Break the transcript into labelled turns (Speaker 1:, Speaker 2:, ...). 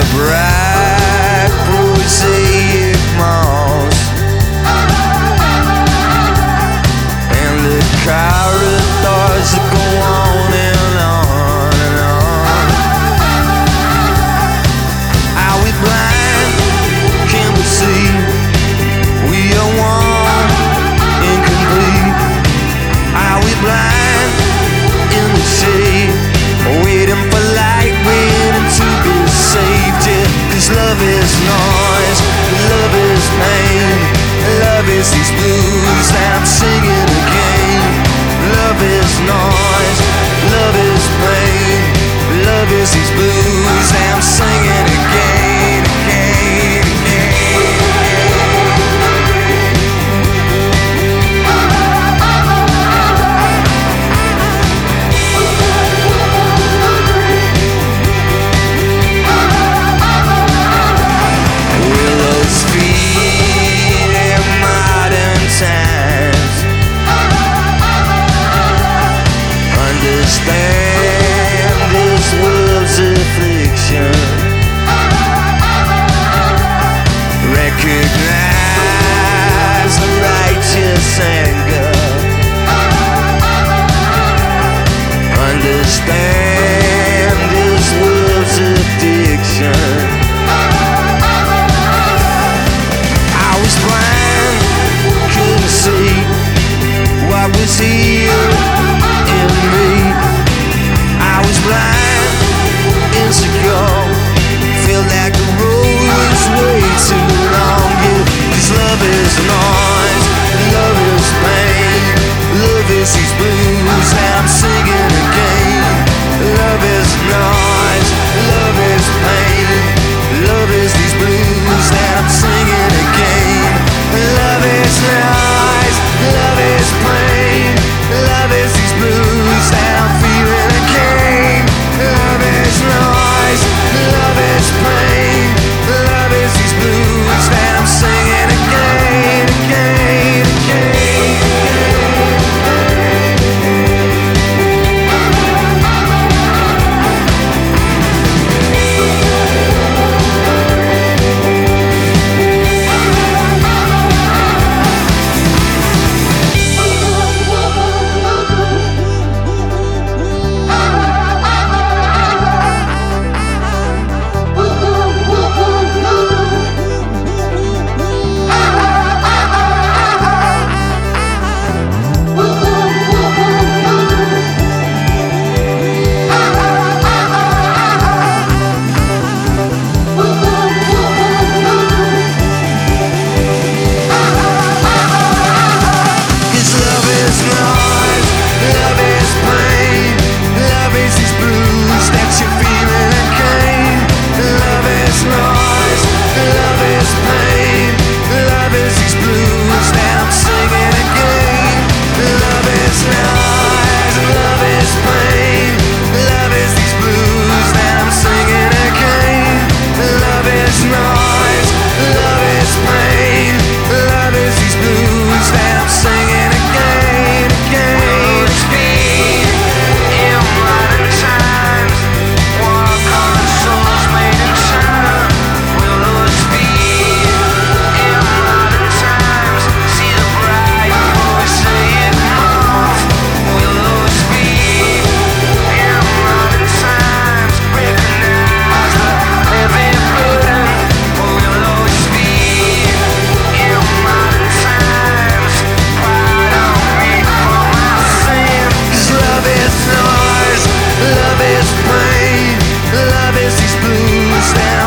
Speaker 1: the bright prosaic moss and the corridors that go on and on and on. Are we blind? Can we see? We are one, incomplete. Are we blind in the shade, waiting for light, waiting to be saved? Yeah, 'cause love is noise, love is pain, love is these blues that I'm singing again. Love is noise, love is pain, love is these blues that I'm singing again, again, again. Willow's feet in modern times understand this world's affliction, recognize the righteous anger, understand this world's addiction. I was blind, couldn't see what was here in me. I was blind, insecure, felt like the road was way too long. Yeah, 'cause love is noise, love is pain, love is these blues that I'm singing again. Love is noise, love is pain, love is these blues that I'm singing again. Love is noise, love is pain, love is these blues that I'm feeling again. Love is noise, love is pain, love is these blues that I'm singing again, again, again. Love is these blues that